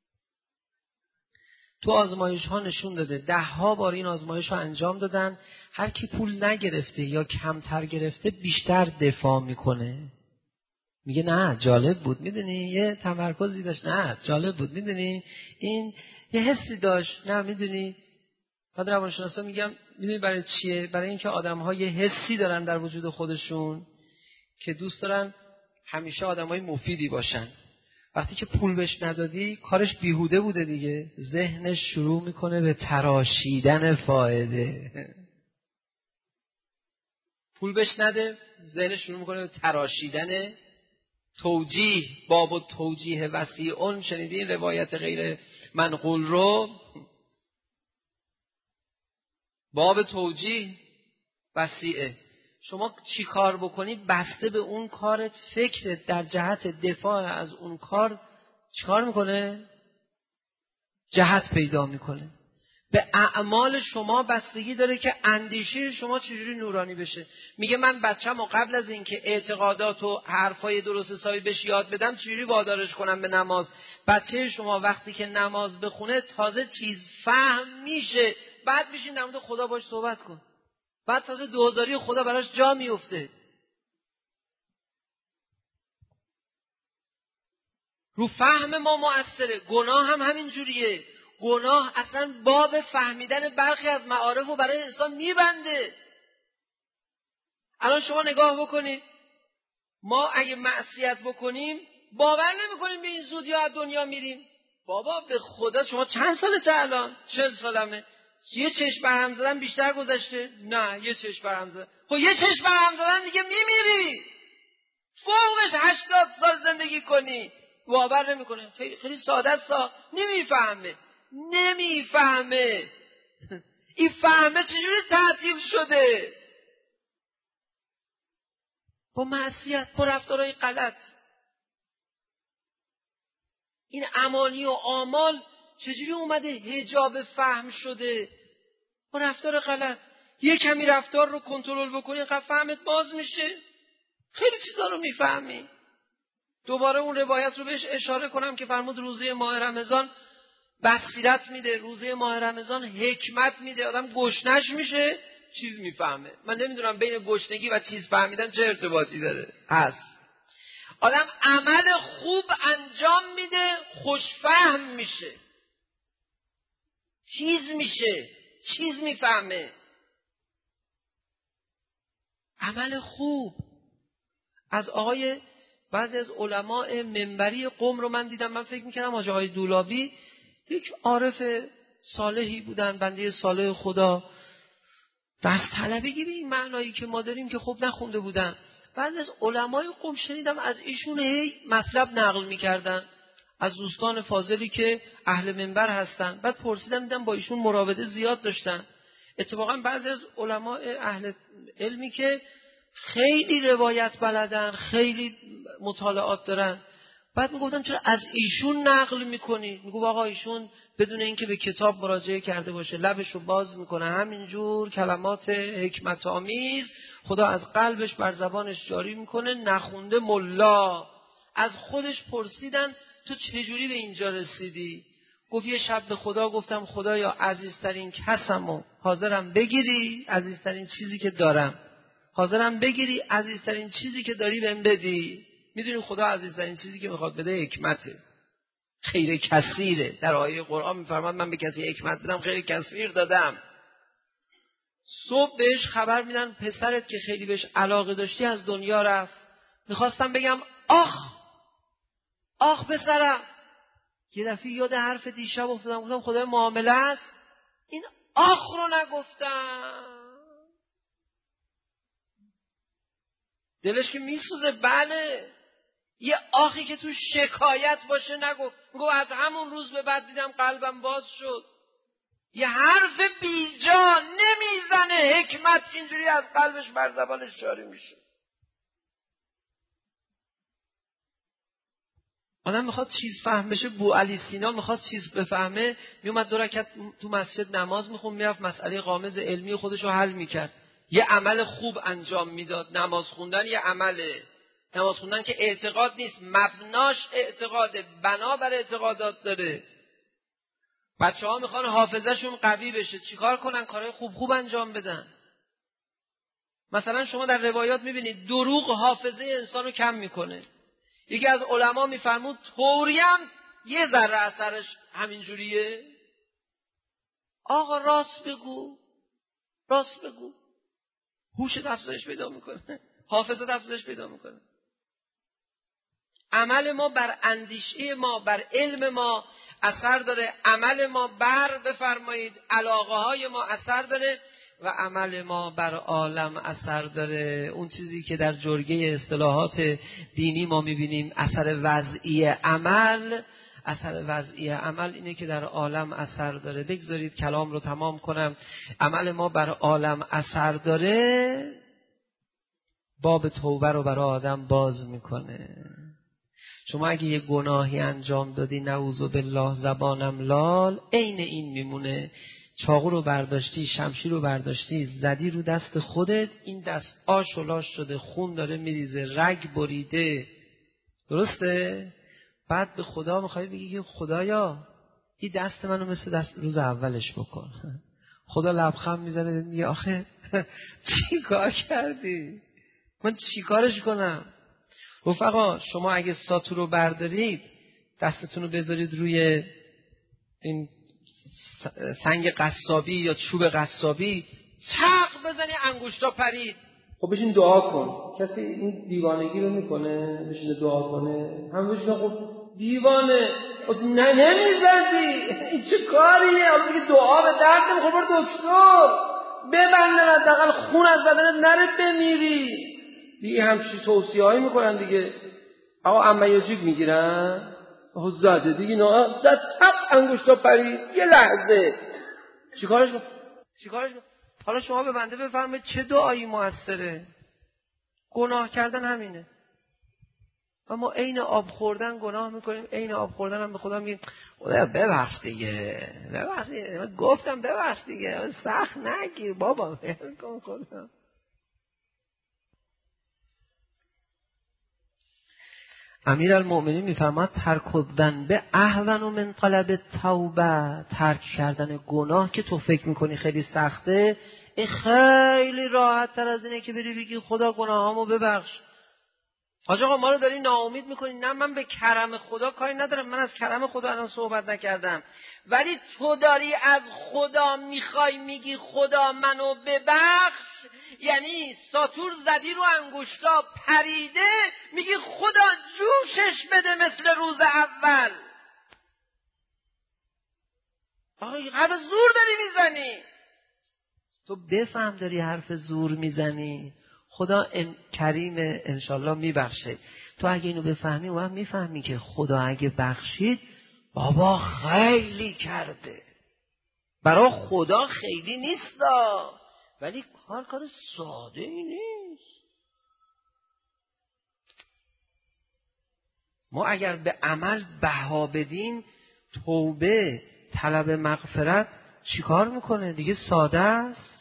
تو آزمایش ها نشون داده 10 بار این آزمایش ها انجام دادن، هر کی پول نگرفته یا کمتر گرفته بیشتر دفاع میکنه. میگه نه جالب بود، میدونی یه تمرکزی داشت، نه جالب بود، میدونی این یه حسی داشت، نه میدونی. بعد روانشناسا میگم میدونی برای چیه؟ برای اینکه آدم ها یه حسی دارن در وجود خودشون که دوست دارن همیشه آدم های مفیدی باشن. وقتی که پول بهش ندادی کارش بیهوده بوده دیگه، ذهنش شروع میکنه به تراشیدن فایده. پول بهش نده، ذهنش شروع میکنه به تراشیدن. توجیه، باب و توجیه وسیعون، شنیدین روایت غیر منقول رو؟ باب توجیه وسیعه. شما چی کار بکنی بسته به اون کارت، فکرت در جهت دفاع از اون کار چی کار میکنه؟ جهت پیدا میکنه. به اعمال شما بستگی داره که اندیشه شما چجوری نورانی بشه. میگه من بچه‌مو قبل از اینکه اعتقادات و حرفای درست حسابی بهش یاد بدم چجوری وادارش کنم به نماز. بچه شما وقتی که نماز بخونه تازه چیز فهم میشه، بعد میشین در مورد خدا باش صحبت کن، بعد تازه دوزاری خدا براش جا میفته. رو فهم ما مؤثره. گناه هم همین جوریه. گناه اصلا باب فهمیدن برخی از معارف رو برای انسان میبنده. الان شما نگاه بکنید، ما اگه معصیت بکنیم باور نمیکنیم به این زودی ها از دنیا میریم. بابا به خدا شما چند سالته الان؟ 40 سالمه. یه چشم برهم زدن بیشتر گذشته؟ نه یه چشم برهم زدن. خب یه چشم برهم زدن دیگه میمیری، فوقش 80 سال زندگی کنی. باور نمیکنه. خیلی ساده است. نمیفهمه. این فهمه چجوری تعطیل شده؟ با معصیت، با رفتارهای غلط. این امانی و آمال چجوری اومده حجاب فهم شده؟ با رفتار غلط. یه کمی رفتار رو کنترل بکنی اینقدر فهمت باز میشه، خیلی چیزا رو میفهمی. دوباره اون روایت رو بهش اشاره کنم که فرمود روزه ماه رمضان بصیرت میده، روزه ماه رمضان حکمت میده. آدم گشنش میشه چیز میفهمه. من نمیدونم بین گشنگی و چیز فهمیدن چه ارتباطی داره. هست آدم عمل خوب انجام میده، خوشفهم میشه، چیز میفهمه. عمل خوب. از بعضی از علماء منبری قم رو من دیدم. من فکر میکنم حاجی آقای دولابی یک عارف صالحی بودن، بنده صالح خدا، درس طلبگی به این معنایی که ما داریم که خب نخونده بودن. بعضی از علمای قم شنیدم از ایشون مطلب نقل میکردن از دوستان فاضلی که اهل منبر هستن. بعد پرسیدم دیدم با ایشون مراوده زیاد داشتن. اتفاقا بعضی از علمای اهل علمی که خیلی روایت بلدن، خیلی مطالعات دارن، بعد میگفتم چرا از ایشون نقل میکنی؟ میگو آقا ایشون بدون اینکه به کتاب مراجعه کرده باشه لبش رو باز میکنه، همینجور کلمات حکمت آمیز خدا از قلبش بر زبانش جاری میکنه، نخونده ملا. از خودش پرسیدن تو چجوری به اینجا رسیدی؟ گفت یه شب به خدا گفتم خدایا عزیزترین کسمو حاضرم بگیری، عزیزترین چیزی که دارم حاضرم بگیری، عزیزترین چیزی که داری بهم بدی. میدونی خدا عزیزترین چیزی که میخواد بده حکمته، خیر کثیره. در آیه قرآن میفرماد من به کسی حکمت بدم خیر کثیر دادم. صبح بهش خبر میدن پسرت که خیلی بهش علاقه داشتی از دنیا رفت. میخواستم بگم آخ پسرم، یه دفعه یاد حرف دیشب افتادم، گفتم خدای معامله است، این آخ رو نگفتم. دلش که میسوزه. بله، یه آخی که تو شکایت باشه نگو. میگو از همون روز به بعد دیدم قلبم باز شد. یه حرف بیجا نمیزنه، حکمت اینجوری از قلبش بر زبانش جاری میشه. آدم میخواد چیز فهم بشه. بو علی سینا میخواد چیز بفهمه، میومد 2 رکعت تو مسجد نماز میخون، میرفت مسئله غامض علمی خودش رو حل میکرد. یه عمل خوب انجام میداد. نماز خوندن یه عمله. نماز خوندن که اعتقاد نیست، مبناش اعتقاده، بنا بر اعتقادات داره. بچه‌ها میخوان حافظه‌شون قوی بشه، چیکار کنن؟ کارهای خوب انجام بدن. مثلا شما در روایات میبینید دروغ حافظه انسانو کم میکنه. یکی از علما میفرمود طوریم یه ذره اثرش همینجوریه. آقا راست بگو، هوشت افزایش پیدا میکنه، حافظت افزایش پیدا میکنه. عمل ما بر اندیشه ما، بر علم ما اثر داره. عمل ما بر بفرمایید علاقه های ما اثر داره و عمل ما بر عالم اثر داره. اون چیزی که در جرگه اصطلاحات دینی ما میبینیم اثر وضعی عمل، اثر وضعی عمل اینه که در عالم اثر داره. بگذارید کلام رو تمام کنم. عمل ما بر عالم اثر داره، باب توبه رو برای آدم باز میکنه. شما اگه یه گناهی انجام دادی، نعوذ بالله، زبانم لال، عین این میمونه. چاقو رو برداشتی، شمشیر رو برداشتی، زدی رو دست خودت، این دست آش و لاش شده، خون داره میریزه، رگ بریده، درسته؟ بعد به خدا میخوای بگی که خدایا این دست منو مثل دست روز اولش بکن. خدا لبخند میزنه میگه آخه چی کار کردی؟ من چی کارش کنم؟ رفقا شما اگه ساتور رو بردارید، دستتون رو بذارید روی این سنگ قصابی یا چوب قصابی، چق بزنی انگشتا پرید. خب بشین دعا کن. کسی این دیوانگی رو میکنه؟ بشین دعا کنه؟ هم بشین خب دیوانه، خب نه نمیزدی، این چه کاریه؟ حالا دیگه دعا به درد نمیخوره، برو دکتر ببندن حداقل خون از بدنت نره بمیری. دیگه همچین توصیه‌هایی میکنن دیگه. آقا امیاجیب میگیرن، آقا زده دیگه، نه زد تق انگشتا پرید، یه لحظه چیکارش کن؟ حالا شما به بنده بفرمایید چه دعایی موثره؟ گناه کردن همینه. اما عین آب خوردن گناه میکنیم، عین آب خوردن هم به خدا میگیم خدا ببخش دیگه، من گفتم ببخش دیگه، سخت نگیر بابا، کن خدا. امیرالمؤمنین میفرماد ترک الذنب اهون من طلب التوبه. ترک کردن گناه که تو فکر میکنی خیلی سخته، این خیلی راحت تر از اینه که بری بگی خدا گناهامو ببخش. حاج آقا ما رو داری ناامید میکنی. نه، من به کرم خدا کاری ندارم، من از کرم خدا الان صحبت نکردم، ولی تو داری از خدا میخوای میگی خدا منو ببخش، یعنی ساتور زدی رو انگشتا پریده، میگی خدا جوشش بده مثل روز اول. آقا حرف زور داری میزنی. تو بفهم داری حرف زور میزنی، خدا کریم انشالله میبخشه. تو اگه اینو بفهمی و هم میفهمی که خدا اگه بخشید بابا خیلی کرده. برای خدا خیلی نیست ولی کار ساده ای نیست. ما اگر به عمل بها بدیم، توبه، طلب مغفرت چیکار میکنه؟ دیگه ساده است.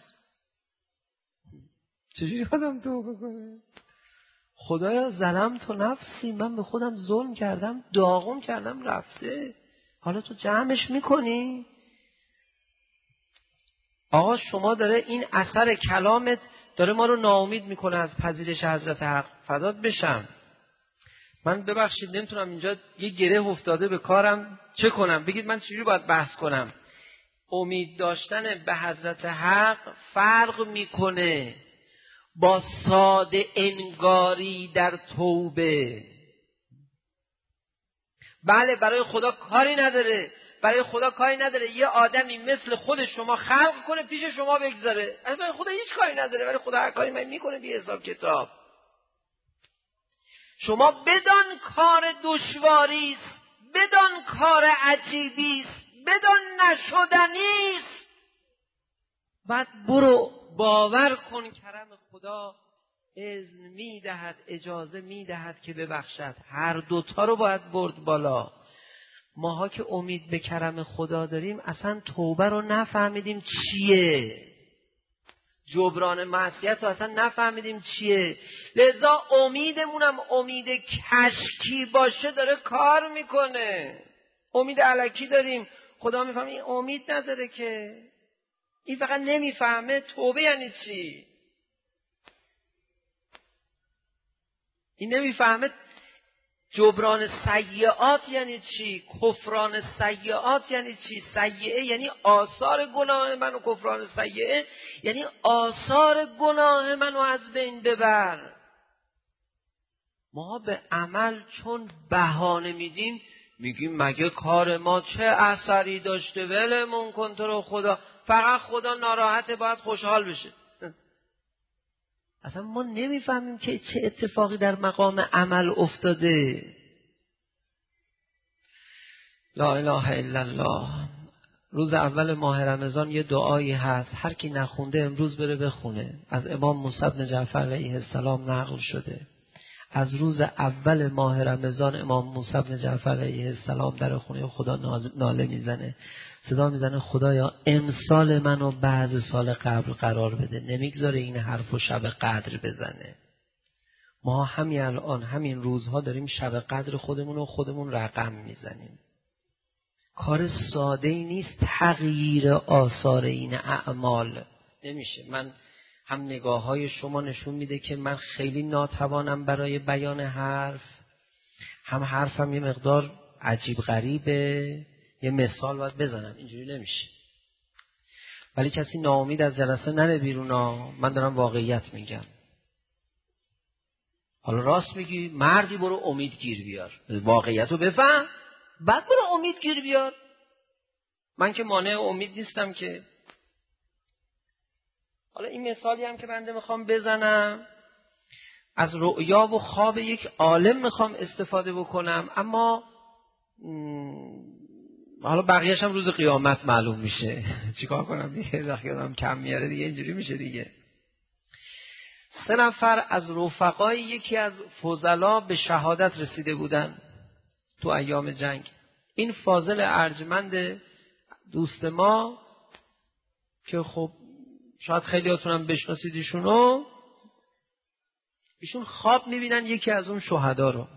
چجوری آدم توبه کنه؟ خدایا ظلمت نفسی، من به خودم ظلم کردم، داغون کردم، رفته، حالا تو جمعش میکنی؟ آقا شما داره این اثر کلامت داره ما رو ناامید میکنه از پذیرش حضرت حق. فدات بشم. من ببخشید نمیتونم اینجا یه گره افتاده به کارم، چه کنم؟ بگید من چجوری باید بحث کنم؟ امید داشتن به حضرت حق فرق میکنه با ساده انگاری در توبه. بله برای خدا کاری نداره، یه آدمی مثل خود شما خلق کنه پیش شما بگذاره. برای خدا هیچ کاری نداره، ولی خدا هر کاری من میکنه بی حساب کتاب. شما بدان کار دشواریست، بدان کار عجیبیست، بدان نشدنیست، بعد برو باور کن کرم خدا اذن میدهد، اجازه میدهد که ببخشد. هر دوتا رو باید برد بالا. ماها که امید به کرم خدا داریم اصلا توبه رو نفهمیدیم چیه، جبران معصیت رو اصلا نفهمیدیم چیه، لذا امیدمونم امید کشکی باشه داره کار میکنه. امید الکی داریم، خدا میفهمه این امید نداره که، این فقط نمیفهمه توبه یعنی چی، این نمیفهمه جبران سیئات یعنی چی، کفران سیئات یعنی چی. سیئه یعنی آثار گناه من و کفران سیئه یعنی آثار گناه منو از بین ببر. ما به عمل چون بهانه میدیم، میگیم مگه کار ما چه اثری داشته، ولمون کن تو رو خدا، فقط خدا ناراحته باید خوشحال بشه. اصلا ما نمیفهمیم که چه اتفاقی در مقام عمل افتاده. لا اله الا الله. روز اول ماه رمضان یه دعایی هست، هر کی نخونده امروز بره بخونه، از امام موسی بن جعفر علیه السلام نقل شده. از روز اول ماه رمضان امام موسی بن جعفر علیه السلام در خونه خدا ناله میزنه، صدا میزنه خدایا امسال منو بعد سال قبل قرار بده، نمیگذاره این حرفو شب قدر بزنه. ما همین الان همین روزها داریم شب قدر خودمون رقم میزنیم. کار ساده ای نیست تغییر آثار این اعمال. نمیشه. من هم نگاه های شما نشون میده که من خیلی ناتوانم برای بیان حرف، هم حرفم یه مقدار عجیب غریبه، یه مثال باید بزنم، اینجوری نمیشه. ولی کسی ناامید از جلسه نره بیرونا، من دارم واقعیت میگم. حالا راست میگی، مردی برو امید گیر بیار، واقعیت رو بفهم، بعد برو امید گیر بیار. من که مانع امید نیستم که. حالا این مثالی هم که بنده میخوام بزنم، از رؤیا و خواب یک عالم میخوام استفاده بکنم، اما حالا بقیه‌اش هم روز قیامت معلوم میشه. چیکار کنم دیگه، وقتی آدم کم میاره دیگه اینجوری میشه دیگه. 3 نفر از رفقای یکی از فضلا به شهادت رسیده بودن تو ایام جنگ. این فاضل ارجمند دوست ما که خب شاید خیلی هاتونم بشناسید ایشونو، ایشون خواب میبینن یکی از اون شهدا رو.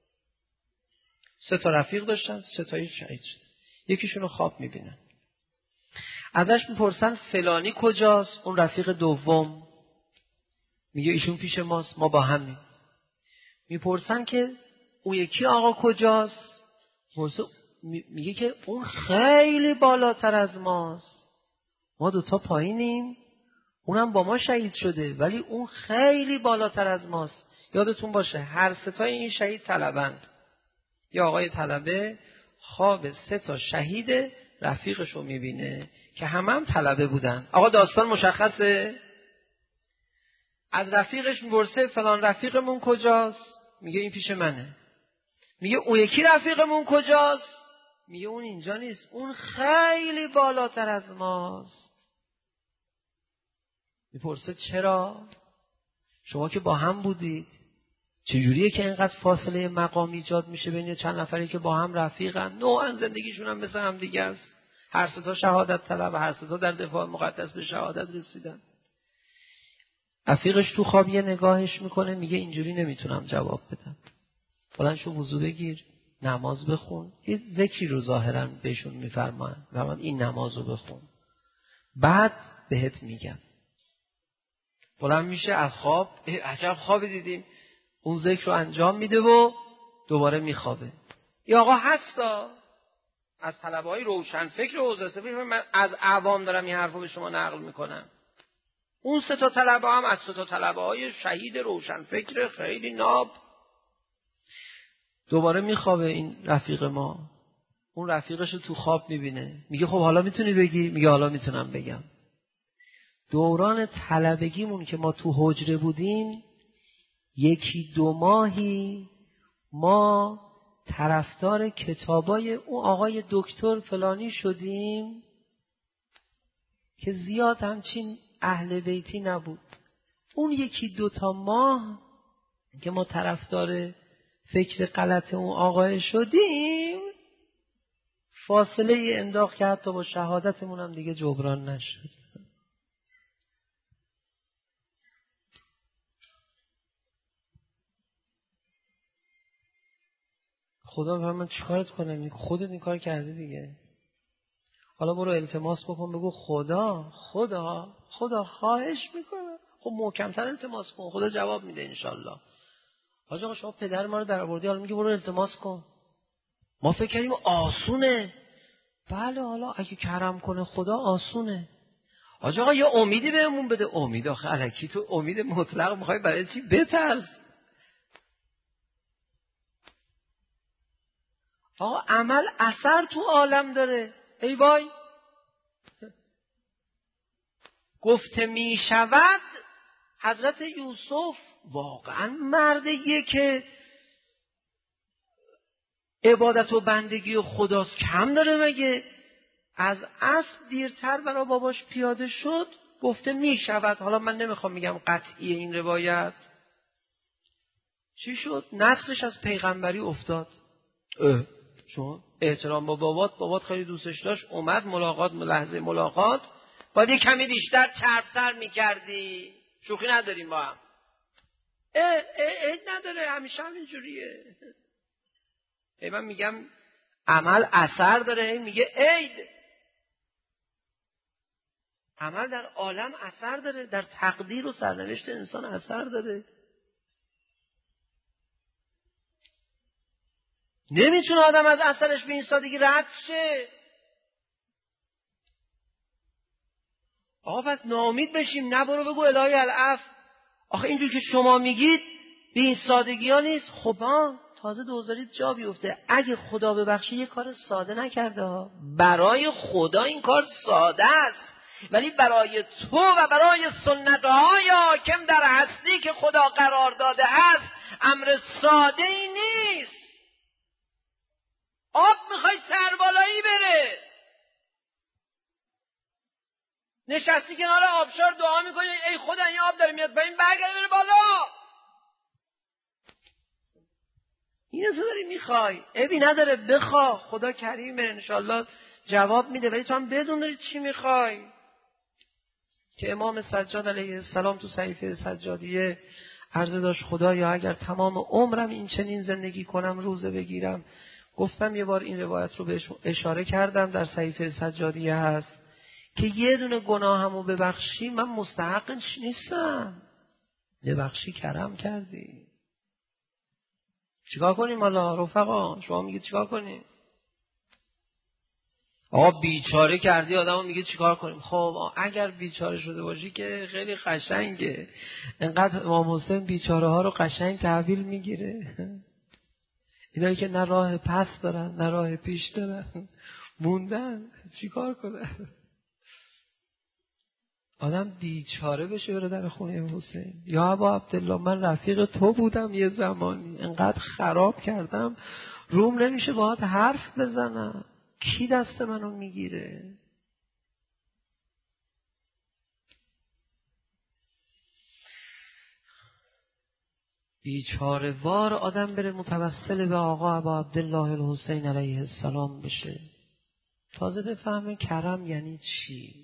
3 تا رفیق داشتن، 3 تایی شهید شد. یکیشونو خواب میبینن، ازش میپرسن فلانی کجاست؟ اون رفیق دوم میگه ایشون پیش ماست، ما با همیم. میپرسن که اون یکی آقا کجاست؟ میگه که اون خیلی بالاتر از ماست، ما 2 تا پایینیم، اونم با ما شهید شده ولی اون خیلی بالاتر از ماست. یادتون باشه هر 3 تا این شهید طلبند. یا آقای طلبه خواب 3 تا شهید رفیقش رو میبینه که هم طلبه بودن. آقا داستان مشخصه؟ از رفیقش میپرسه فلان رفیقمون کجاست؟ میگه این پیش منه. میگه اون یکی رفیقمون کجاست؟ میگه اون اینجا نیست، اون خیلی بالاتر از ماست. میپرسه چرا؟ شما که با هم بودید، چجوریه که اینقدر فاصله مقام ایجاد میشه بین چند نفری که با هم رفیقن، نوعا زندگیشون هم مثل هم دیگه است، هر 3 تا شهادت طلب، هر 3 تا در دفاع مقدس به شهادت رسیدن. رفیقش تو خواب یه نگاهش میکنه، میگه اینجوری نمیتونم جواب بدم، بلند شو وضو بگیر، نماز بخون. یه ذکری رو ظاهرا بهشون میفرمان، این نماز رو بخون، بعد بهت میگم. بلند میشه از خواب، عجب خوابی دیدیم، اون ذکر رو انجام میده و دوباره میخوابه. یا آقا هستا از طلبه‌های روشن فکر و حوزه استفاده، من از عوام دارم این حرفو به شما نقل میکنم. اون 3 تا طلبه هم از 3 تا طلبه‌های شهید روشن فکر خیلی ناب. دوباره میخوابه این رفیق ما، اون رفیقش رو تو خواب میبینه، میگه خب حالا میتونی بگی؟ میگه حالا میتونم بگم. دوران طلبگیمون که ما تو حجره بودیم 1-2 ماهی ما طرفدار کتابای اون آقای دکتر فلانی شدیم که زیاد همچین اهل بیتی نبود. اون 1-2 ماه که ما طرفدار فکر غلط اون آقای شدیم، فاصله انداخت که حتی با شهادتمون هم دیگه جبران نشد. خدا به من چیکارت کنم؟ خودت این کار کردی دیگه. حالا برو التماس بکن، بگو خدا خواهش میکنم. خب محکم‌تر التماس کن، خدا جواب میده انشالله. حاج آقا شما پدر ما رو در آوردی، حالا میگه برو التماس کن. ما فکر کردیم آسونه. بله حالا اگه کرم کنه خدا آسونه. حاج آقا یه امیدی بهمون بده. امید آخه الکی تو امید مطلق میخوای برای چی؟ بترس. آقا عمل اثر تو عالم داره. ای وای گفته می شود حضرت یوسف واقعا مردیه که عبادت و بندگی و خداست کم داره مگه؟ از اصل دیرتر برای باباش پیاده شد، گفته می شود. حالا من نمیخوام میگم قطعی این روایت، چی شد؟ نسلش از پیغمبری افتاد. چون احترام با بابات خیلی دوستش داشت، اومد ملاقات، لحظه ملاقات باید یه کمی بیشتر چربتر میکردی. شوخی نداریم با هم. عید نداره، همیشه همینجوریه. من میگم عمل اثر داره، این میگه عید. عمل در عالم اثر داره، در تقدیر و سرنوشت انسان اثر داره. نمیتونه آدم از اثرش به این سادگی رد شه. آقا پس ناامید بشیم، نه برو بگو الهی العفو. آخه اینجور که شما میگید به این سادگی ها نیست. خب تازه دوزارید جا بیفته. اگه خدا ببخشه یه کار ساده نکرده ها. برای خدا این کار ساده است، ولی برای تو و برای سنت های حاکم در هستی که خدا قرار داده است امر ساده ای نیست. آب میخوای سربالایی بره، نشستی کنار آبشار دعا میکنی ای خدا این آب داره میاد پایین، برگرده بره بالا. اینو تو داری میخوای، عیبی نداره، بخوا، خدا کریمه، انشالله جواب میده، ولی تو هم بدون داری چی میخوای. که امام سجاد علیه السلام تو صحیفه سجادیه عرض داشت خدایا اگر تمام عمرم این چنین زندگی کنم روزه بگیرم. گفتم یه بار این روایت رو بهش اشاره کردم، در صحیفه سجادیه هست که یه دونه گناهمو ببخشی من مستحقش نیستم، ببخشی کرم کردی. چیکار کنیم حالا رفقا؟ شما میگید چیکار کنیم؟ آقا بیچاره کردی آدمو، میگه چیکار کنیم؟ خب اگر بیچاره شده باشی که خیلی قشنگه. انقدر امام حسین بیچاره ها رو قشنگ تحویل میگیره. اینایی که نه راه پس دارن نه راه پیش دارن، موندن، چیکار کنن؟ آدم بیچاره بشه بره در خونه حسین. یا ابا عبدالله من رفیق تو بودم یه زمانی، انقدر خراب کردم روم نمیشه باهات حرف بزنم، کی دست منو میگیره؟ بیچاره وار آدم بره متوسل به آقا ابا عبدالله الحسین علیه السلام بشه، تازه بفهمه کرم یعنی چی.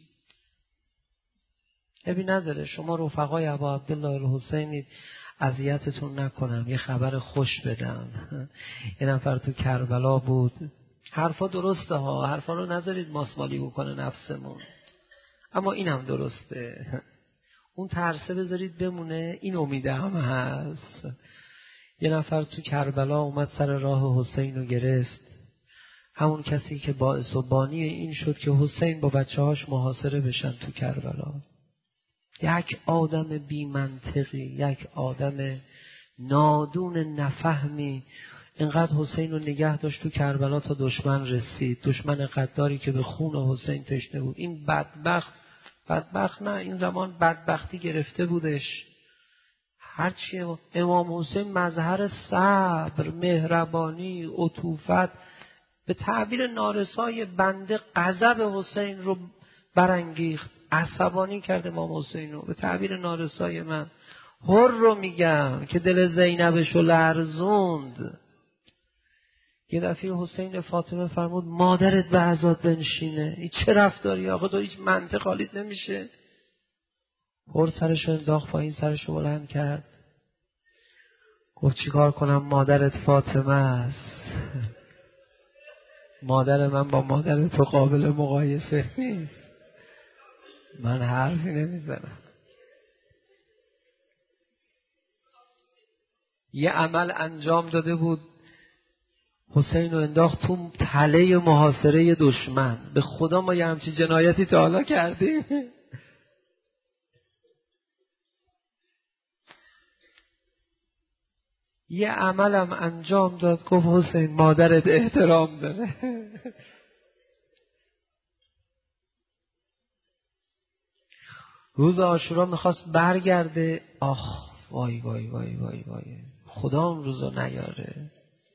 ببین نداره شما رفقای ابا عبدالله الحسینید، اذیتتون نکنم، یه خبر خوش بدم. یه نفر تو کربلا بود، حرفا درسته ها، حرفا رو نذارید ماسمالی بکنه نفسمون، اما اینم درسته، اون ترسه بذارید بمونه، این امیده هم هست. یه نفر تو کربلا اومد سر راه حسین رو گرفت، همون کسی که باعث و بانی این شد که حسین با بچه‌هاش محاصره بشن تو کربلا. یک آدم بی منطقی، یک آدم نادون نفهمی اینقدر حسین رو نگه داشت تو کربلا تا دشمن رسید، دشمن قداری که به خون حسین تشنه بود. این بدبخت نه، این زمان بدبختی گرفته بودش. هرچی امام حسین مظهر صبر، مهربانی، عطوفت، به تعبیر نارسای بنده غضب حسین رو برانگیخت، عصبانی کرد امام حسین رو. به تعبیر نارسای من هر رو میگم که دل زینبش رو لرزوند. یه دفعه حسین فاطمه فرمود مادرت به عزاد بنشینه. این چه رفتاری آقا؟ تو هیچ منطق حالیت نمیشه. هر سرشو انداخت پایین، سرشو بلند کرد، گفت چیکار کنم مادرت فاطمه است. مادر من با مادر تو قابل مقایسه نیست، من حرفی نمیزنم. یه عمل انجام داده بود، حسین رو انداخت تو تله محاصره دشمن. به خدا ما یه همچین جنایتی تا حالا کردیم؟ یه عملم انجام داد، گفت حسین مادرت احترام داره. روز عاشورا میخواست برگرده، آخ وای وای وای وای وای، خدا اون روزو نیاره.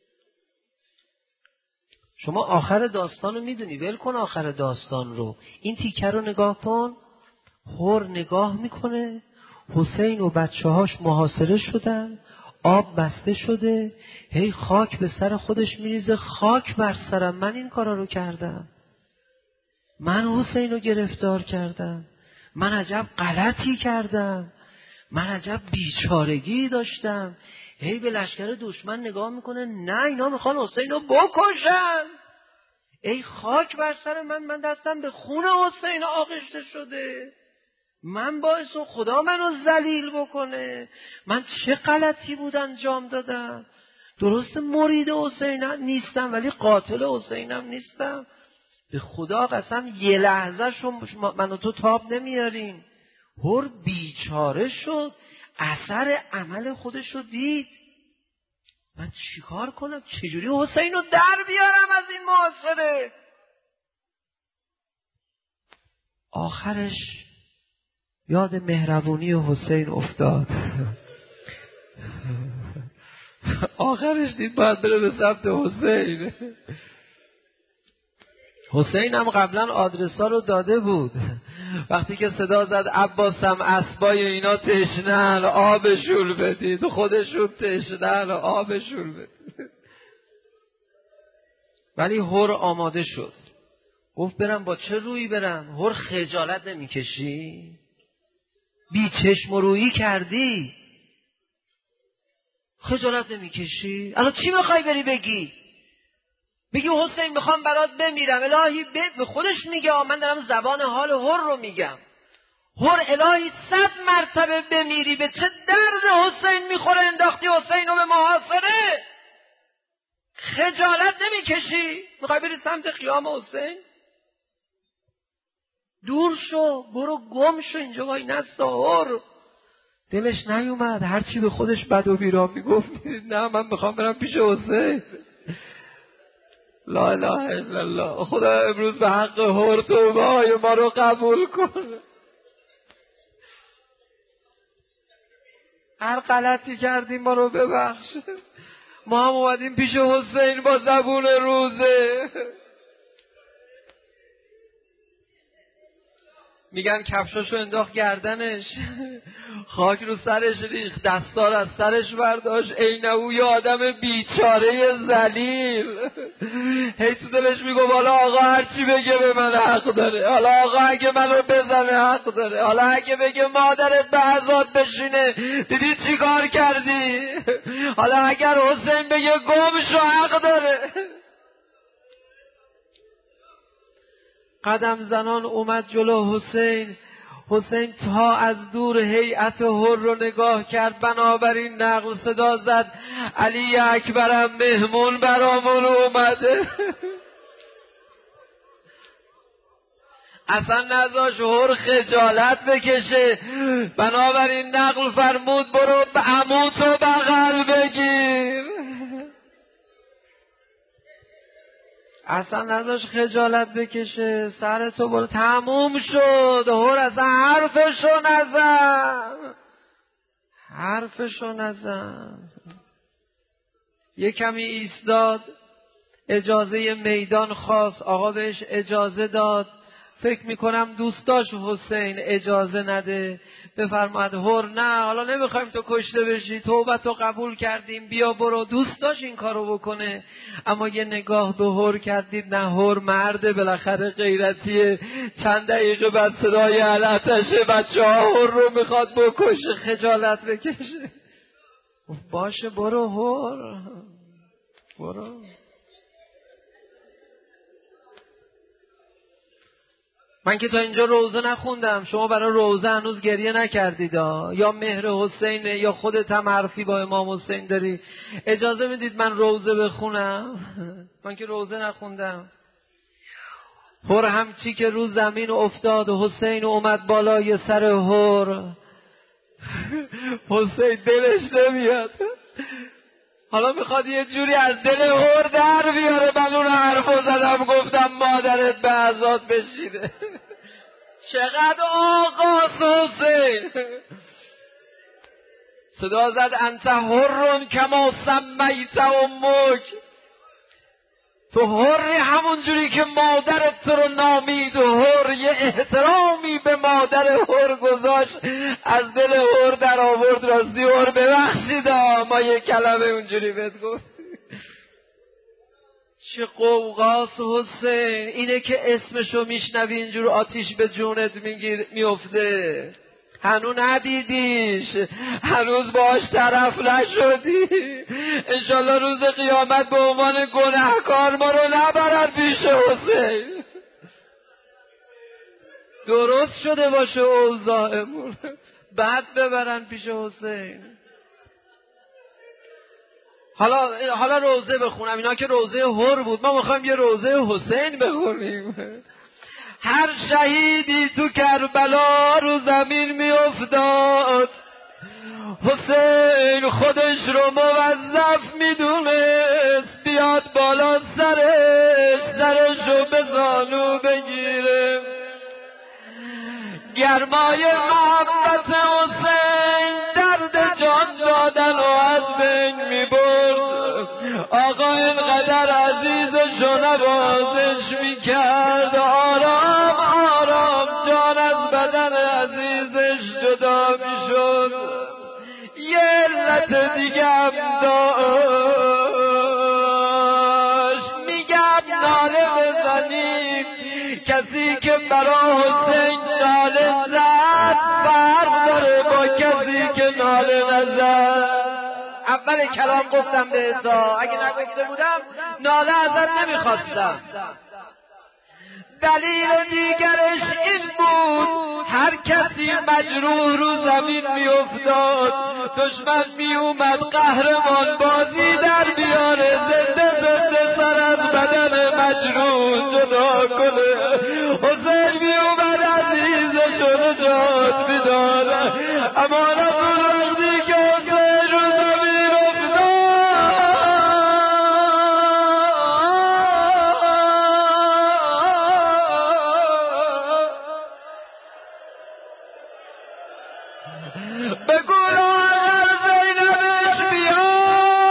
شما آخر داستان رو میدونی، ول کن آخر داستان رو، این تیکه رو نگاه کن. هر نگاه میکنه حسین و بچه هاش محاصره شدن، آب بسته شده، هی خاک به سر خودش میریزه، خاک بر سرم، من این کارا رو کردم، من حسین رو گرفتار کردم، من عجب غلطی کردم، من عجب بیچارگی داشتم. هی به لشکر دشمن نگاه میکنه، نه اینا میخوان حسین رو بکشن. ای خاک بر سر من دستم به خون حسین آغشته شده، من باعث خدا منو ذلیل بکنه، من چه غلطی بود انجام دادم. درست مرید حسین نیستم ولی قاتل حسینم نیستم. به خدا قسم یه لحظه من و تو تاب نمیاریم. هر بیچاره شد، اثر عمل خودش رو دید. من چیکار کنم؟ چجوری حسین رو در بیارم از این محاصره؟ آخرش یاد مهربونی حسین افتاد. آخرش دید باید بره به سمت حسین. حسین هم قبلا آدرسا رو داده بود. وقتی که صدا زد عباسم اسبای اینا تشنن آبشون بدید، خودشون تشنن آبشون بدید. ولی هر آماده شد، گفت برم با چه رویی برم؟ هر خجالت نمیکشی؟ بی چشم و رویی کردی، خجالت نمیکشی؟ الان چی میخوای بری بگی حسین میخوام برات بمیرم؟ الهی به خودش میگه، من دارم زبان حال هر رو میگم. هر الهی 100 مرتبه بمیری، به چه درد حسین میخوره انداختی حسین رو به محاصره؟ خجالت نمیکشی؟ میخوای بری سمت خیام حسین؟ دور شو، برو گم شو، اینجا وای نستا. هر دلش نیومد، هرچی به خودش بد و بیرا میگفت نه من میخوام برم پیش حسین. لا اله الا الله. خدا امروز به حق هر توبه‌های ما رو قبول کن. هر غلطی کردیم ما رو ببخش. ما هم اومدیم پیش حسین با زبون روزه. میگن کفشاشو انداخت گردنش، خاک رو سرش ریخت، دستار از سرش برداشت، عین او یه آدم بیچاره ذلیل. هی تو دلش میگه حالا آقا هرچی بگه به من حق داره، حالا آقا اگه منو بزنه حق داره، حالا اگه بگه مادرت به عزاد بشینه دیدی چی کار کردی، حالا اگر حسین بگه گم شو حق داره. قدم زنان اومد جلو حسین. حسین تا از دور هیئت هر رو نگاه کرد، بنابراین نقل صدا زد علی اکبرم مهمون برامون اومده. اصلا نذاش هر خجالت بکشه، بنابراین نقل فرمود برو به عموتو بغل بگیر. اصلا نداشت خجالت بکشه، سرتو برو. تموم شد. هر اصلا حرفشو نزن. یه کمی ایستاد، اجازه میدان خواست، آقا بهش اجازه داد. فکر میکنم دوست داشت حسین اجازه نده، بفرماد هر نه حالا نمیخوایم تو کشته بشی، توبتو قبول کردیم، بیا برو. دوست داشت این کارو بکنه، اما یه نگاه به هر کردید، نه هر مرده بالاخره غیرتیه. چند دقیقه بعد صدای علتشه، بچه ها هر رو میخواد بکشه، خجالت بکشه. باشه برو هر، برو. من که تا اینجا روزه نخوندم، شما برای روزه هنوز گریه نکردید یا مهر حسینه یا خودت هم حرفی با امام حسین داری؟ اجازه میدید من روزه بخونم؟ من که روزه نخوندم. هر همچی که رو زمین افتاد، حسین اومد بالای سر هر. حسین دلش نمیاد، حالا میخواد یه جوری از دل هر در بیاره. من اون حرفو زدم، گفتم مادرت به عزاد بشینه. چقدر آقاست حسین. صدا زد انت هرون کما سمیت امک، تو حری همون جوری که مادرت تو رو نامید و حر یه احترامی به مادر حر گذاشت، از دل حر در آورد. راستی حر ببخشید ما یه کلمه اونجوری بهت گفت. چه قوقاست حسین، اینه که اسمشو میشنوی اینجور آتیش به جونت میفته. هنوز ندیدیش، هنوز باش طرف نشدی. انشالله روز قیامت به عنوان گناهکار ما رو نبرن پیش حسین. درست شده باشه اوضاعمون، بعد ببرن پیش حسین. حالا روزه بخونم. اینا که روزه حر بود، ما میخوایم یه روزه حسین بخونیم. هر شهیدی تو کربلا رو زمین میافتاد، حسین خودش رو موظف میدونست بیاد بالا سرش رو به زانو بگیره. گرمای محبت حسین درد جان دادن و از بین میبرد. آقا اینقدر عزیزشو نوازش میکرد، آرام آرام جان از بدن عزیزش جدا میشد. یه علت دیگه هم داشت، میگم ناله بزنیم. کسی که برا حسین ناله زد فرق داره با کسی که ناله نزد. اول کلام گفتم به عیسی، اگه نگفته بودم ناله ازت نمیخواستم. دلیل دیگرش این بود هر کسی مجروح رو زمین میافتاد، دشمن میومد قهرمان بازی در بیاره، زنده زنده سر از بدن مجروح جدا کنه. حسین میومد عزیزشو نجات میداد. اما رسول وقتی که حسین رو زمین افتاد، بگو لاغر زینبش بیاد.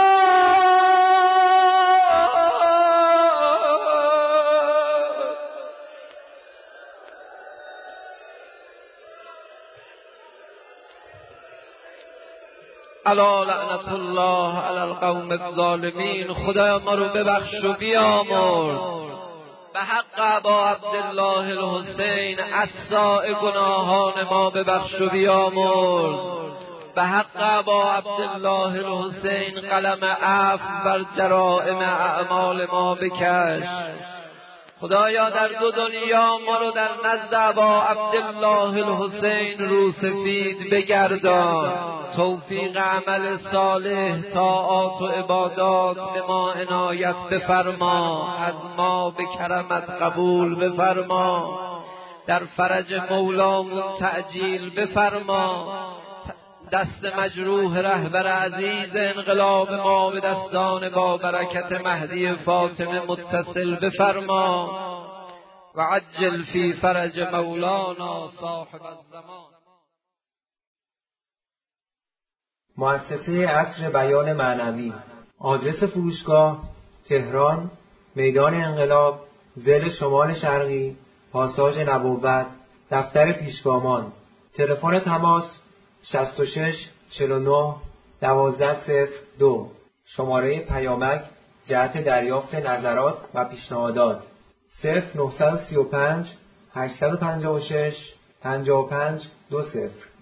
الا لعنت الله علی القوم الظالمین. خدایا ما رو ببخش و بیامرز. به حق ابا عبدالله الحسین عصای گناهان ما ببخش و بیامرز. به حق ابا عبدالله الحسین قلم عفو بر جرائم اعمال ما بکش. خدایا در دو دنیا ما رو در نزد ابا عبدالله الحسین روسفید بگردان. توفیق عمل صالح، طاعات و عبادات به ما عنایت بفرما. از ما به کرمت قبول بفرما. در فرج مولامون تعجیل بفرما. دست مجروح رهبر عزیز انقلاب ما به دستان با برکت مهدی فاطمه متصل بفرما. و عجل فی فرج مولانا صاحب الزمان. مؤسسه عصر بیان معنوی. آدرس فروشگاه: تهران، میدان انقلاب، ضلع شمال شرقی، پاساژ نبوت، دفتر پیشگامان. تلفن تماس 66 49 1202. شماره پیامک جهت دریافت نظرات و پیشنهادات 0935 856 55 20.